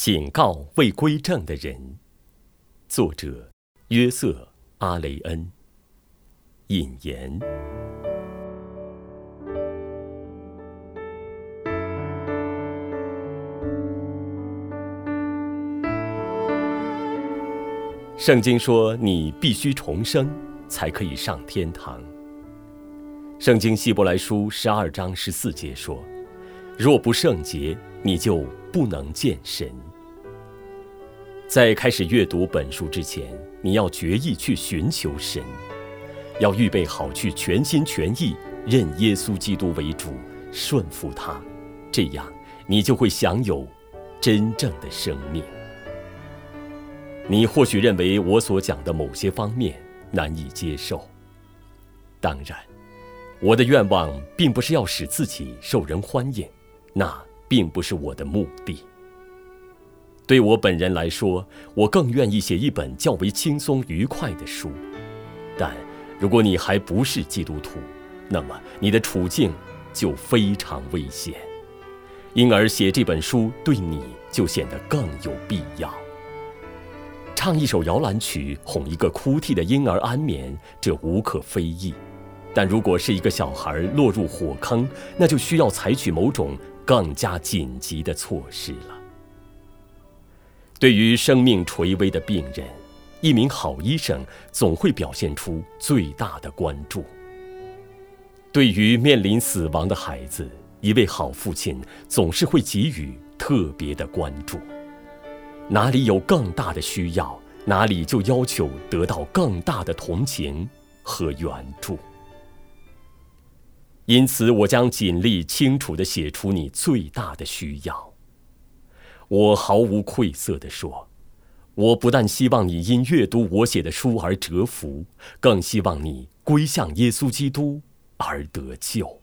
警告未归正的人。作者约瑟·阿雷恩。引言。圣经说，你必须重生，才可以上天堂。圣经希伯来书12章14节说，若不圣洁，你就不能见神。在开始阅读本书之前，你要决意去寻求神，要预备好去全心全意认耶稣基督为主，顺服他，这样你就会享有真正的生命。你或许认为我所讲的某些方面难以接受，当然，我的愿望并不是要使自己受人欢迎，那并不是我的目的。对我本人来说，我更愿意写一本较为轻松愉快的书。但如果你还不是基督徒，那么你的处境就非常危险，因而写这本书对你就显得更有必要。唱一首摇篮曲，哄一个哭啼的婴儿安眠，这无可非议。但如果是一个小孩落入火坑，那就需要采取某种更加紧急的措施了。对于生命垂危的病人，一名好医生总会表现出最大的关注。对于面临死亡的孩子，一位好父亲总是会给予特别的关注。哪里有更大的需要，哪里就要求得到更大的同情和援助。因此，我将尽力清楚地写出你最大的需要。我毫无愧色地说，我不但希望你因阅读我写的书而折服，更希望你归向耶稣基督而得救。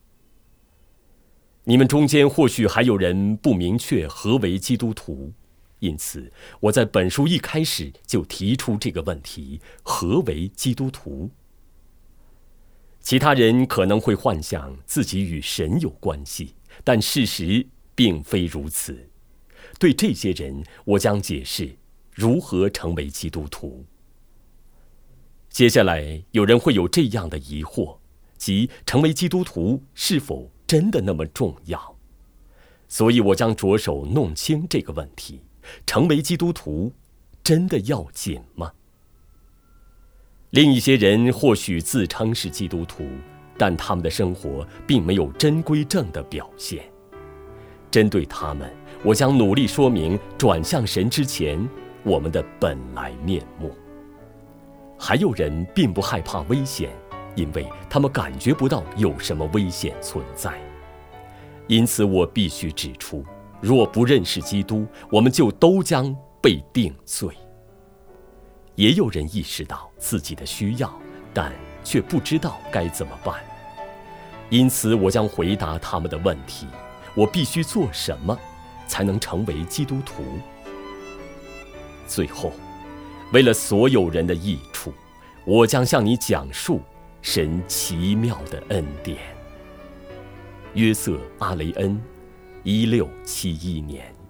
你们中间或许还有人不明确何为基督徒，因此我在本书一开始就提出这个问题：何为基督徒？其他人可能会幻想自己与神有关系，但事实并非如此。对这些人，我将解释如何成为基督徒。接下来，有人会有这样的疑惑，即成为基督徒是否真的那么重要？所以我将着手弄清这个问题：成为基督徒真的要紧吗？另一些人或许自称是基督徒，但他们的生活并没有真归正的表现。针对他们，我将努力说明转向神之前我们的本来面目。还有人并不害怕危险，因为他们感觉不到有什么危险存在。因此我必须指出，若不认识基督，我们就都将被定罪。也有人意识到自己的需要，但却不知道该怎么办。因此我将回答他们的问题：我必须做什么才能成为基督徒？最后，为了所有人的益处，我将向你讲述神奇妙的恩典。约瑟·阿雷恩，1671年。